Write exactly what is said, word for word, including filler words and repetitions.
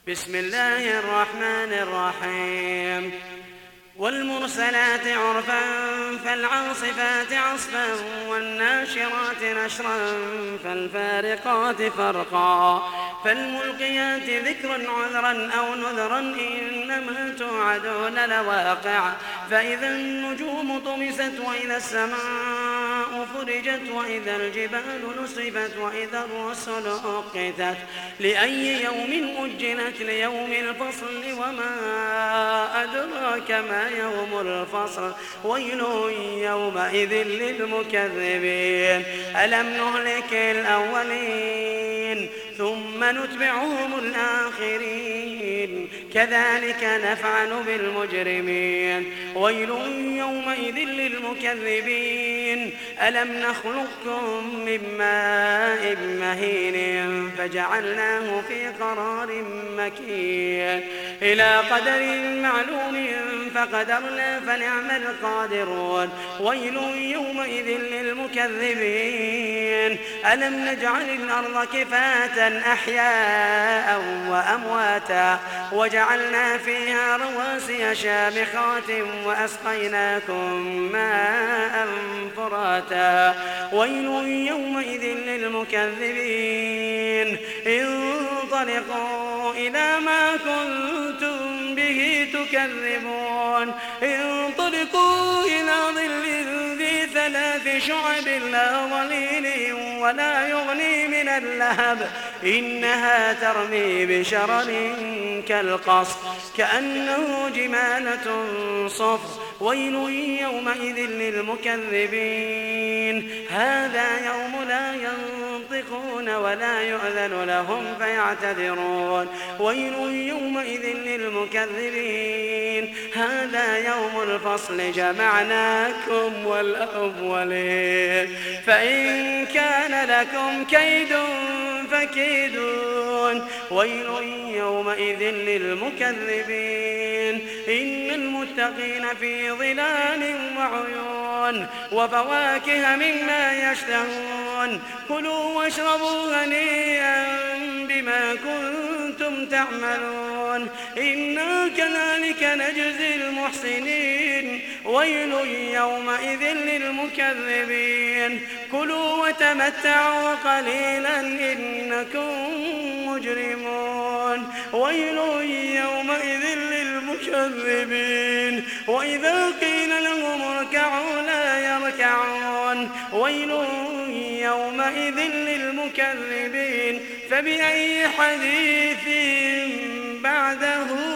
بسم الله الرحمن الرحيم والمرسلات عرفا فالعاصفات عصفا والناشرات نشرا فالفارقات فرقا فالملقيات ذكرا عذرا أو نذرا إنما توعدون لواقع فإذا النجوم طمست وإذا السماء فرجت وإذا الجبال نصفت وإذا الرسل أقتت لأي يوم أجلت ليوم الفصل وما أدراك ما يوم الفصل ويل يومئذ للمكذبين ألم نهلك الأولين ثم نتبعهم الآخرين كذلك نفعل بالمجرمين ويل يومئذ للمكذبين ألم نخلقكم من ماء مهين فجعلناه في قرار مكين إلى قدر معلوم فقدرنا فنعم القادرون ويل يومئذ للمكذبين ألم نجعل الأرض كفاة أحياء وأمواتا وجعلنا فيها رواسي شامخات وأسقيناكم ماء فراتا ويل يومئذ للمكذبين انطلقوا إلى ما كنتم به تكذبون انطلقوا إلى ظل ذي ثلاث شعب لا ظليل ولا يغني من اللهب إنها ترمي بشرر كالقصر كأنه جمالة صفر ويل يومئذ للمكذبين هذا يوم لا ينطقون ولا يؤذن لهم فيعتذرون ويل يومئذ للمكذبين هذا يوم الفصل جمعناكم والأولين فإن كان لكم كيد فكيدون ويل يومئذ للمكذبين إن المتقين في ظلال وعيون وفواكه مما يشتهون كلوا واشربوا هنيئا بما كنتم تعملون إنا كذلك نجزي المحسنين ويل يومئذ للمكذبين كلوا وتمتعوا قليلا إنكم مجرمون ويل يومئذ للمكذبين وإذا قيل لهم اركعوا لا يركعون ويل يومئذ للمكذبين فبأي حديث بعده